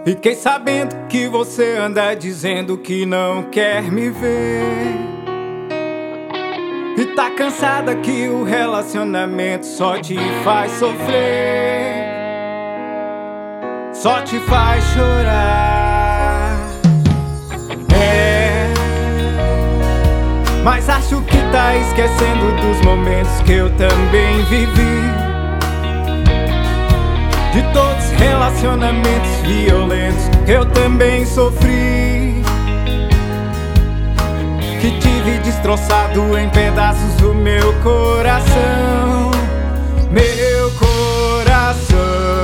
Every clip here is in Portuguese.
Fiquei sabendo que você anda dizendo que não quer me ver, e tá cansada que o relacionamento só te faz sofrer, só te faz chorar. Mas acho que tá esquecendo dos momentos que eu também vivi, de todos os relacionamentos violentos que eu também sofri, que tive destroçado em pedaços o meu coração, meu coração.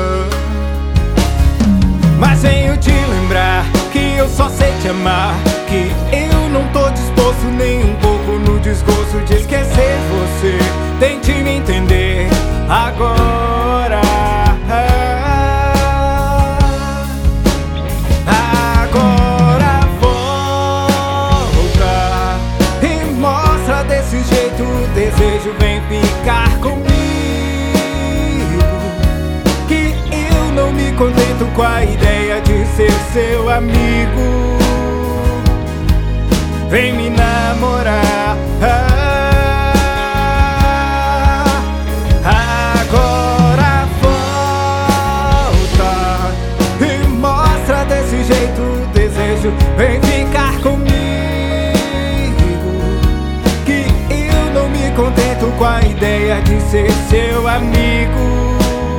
Mas venho te lembrar que eu só sei te amar, que eu não tô disposto nem um pouco no desgosto de esquecer você. Tente me entender agora. Agora volta e mostra desse jeito o desejo, vem ficar comigo, que eu não me contento com a ideia de ser seu amigo. Vem me namorar. Agora volta e mostra desse jeito o desejo, vem ficar comigo, que eu não me contento com a ideia de ser seu amigo.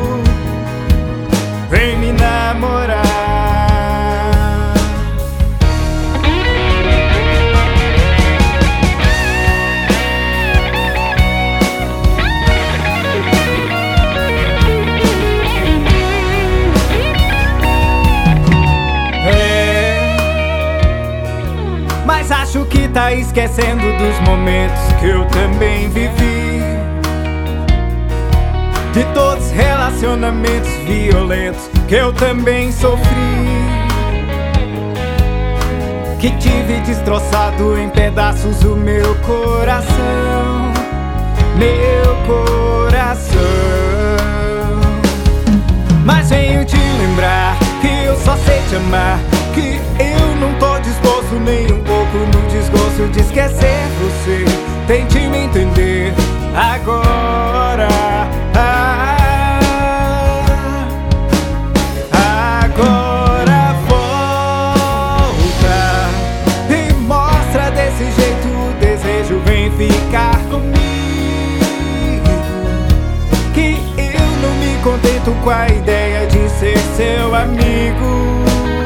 Vem me namorar. Mas acho que tá esquecendo dos momentos que eu também vivi, de todos os relacionamentos violentos que eu também sofri, que tive destroçado em pedaços o meu coração, meu coração. Mas venho te lembrar que eu só sei te amar, que eu não tô disposto nem um pouco no desgosto de esquecer você. Tente me entender agora. Agora volta e mostra desse jeito o desejo, vem ficar comigo, que eu não me contento com a ideia de ser seu amigo.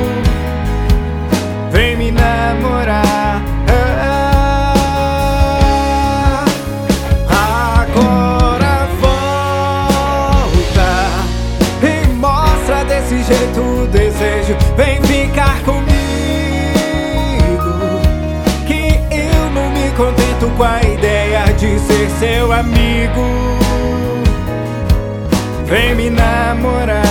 Vem me namorar. Agora volta e mostra desse jeito o desejo, vem ficar comigo, que eu não me contento com a ideia de ser seu amigo. Vem me namorar.